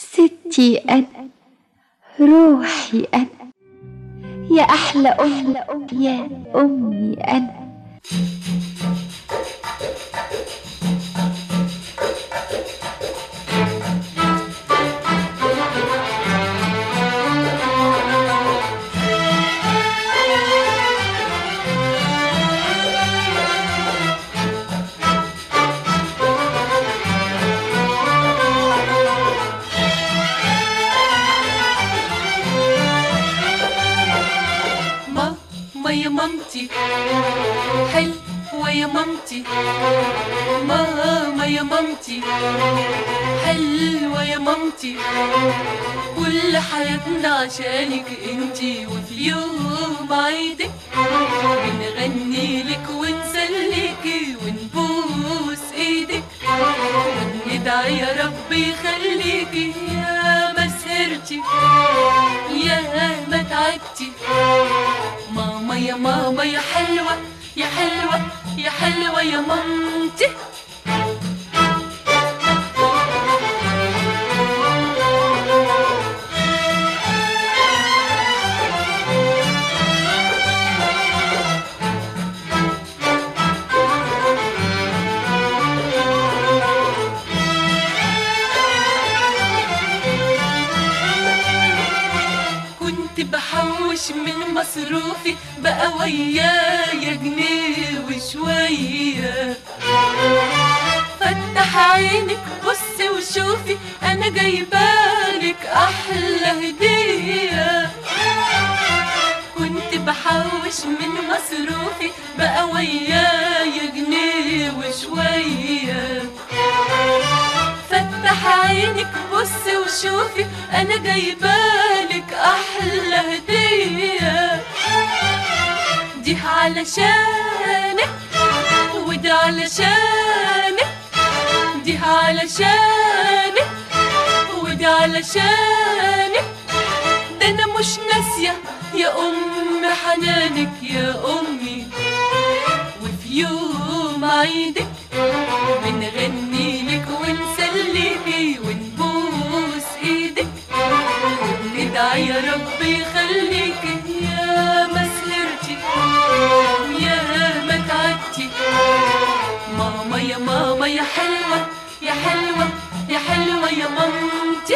ستي أنا، روحي أنا، يا أحلى أم، يا أمي أنا. يا مامتي حلوة يا مامتي، ماما يا مامتي حلوة يا مامتي، كل حياتنا عشانك انتي، وفي يوم عيدك بنغني لك ونسليكي ونبوس ايدك وندعي يا رب يخليكي، يا ما سهرتي يا ما تعبتي، ماما يا ماما يا حلوة يا حلوة يا حلوة يا مامتي. بحوش من مصروفي بقى ويايا جنيه وشوية، فتح عينك بصي وشوفي انا جايبالك احلى هدية، كنت بحوش من مصروفي بقى ويايا جنيه وشوية، فتح عينك بصي وشوفي انا جايبالك احلى هدية، دي علشانك وده علشانك، دي علشانك وده علشانك، ده انا مش ناسية يا ام حنانك يا امي، وفي يوم عيدك بنغني لك ونسليكي ونبوس ايدك وندعي يا رب يخليكي، يا ما سهرتي ويا ما تعبتي، ماما يا ماما يا حلوة يا حلوة يا حلوة يا مامتي.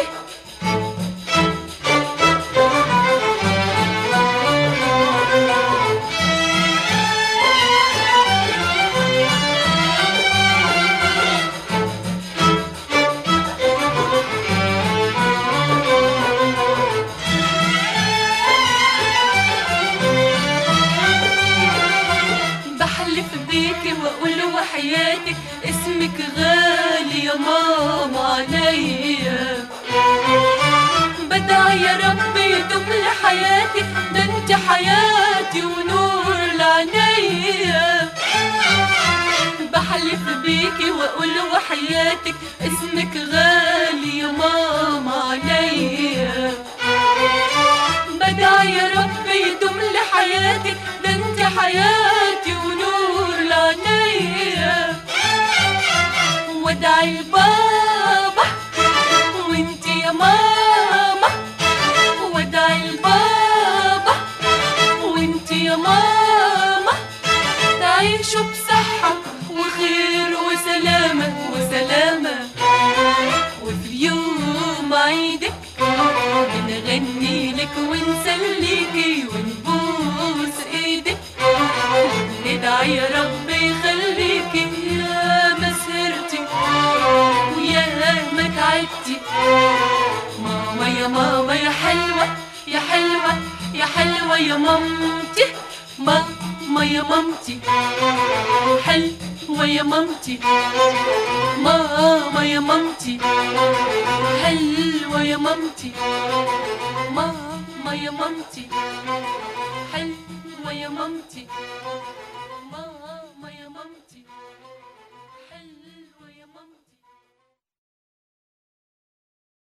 واقول وحياتك اسمك غالي يا ماما عليا، بدعي يا رب يدوم لحياتي، ده انت حياتي ونور لعينيا، بحلف بيكي واقول وحياتك اسمك غالي يا ماما عليا، بدعي يا رب يدوم لحياتي، ده انت حياتي ونور لعينيا، وادعي البابا وانت يا ماما، وادعي البابا وانت يا ماما، تعيشوا بصحة وخير وسلامة وسلامة، وفي يوم عيدك بنغني لك ونسليكي ونبوس ايدك وندعي يا رب يخليكي، يا ما سهرتي ويا ما تعبتي، ماما يا ماما يا حلوة يا حلوة يا حلوة يا مامتي، ماما يا مامتي حلوة يا مامتي، ماما يا مامتي حلوة يا مامتي، ماما يا مامتي حلوة يا مامتي.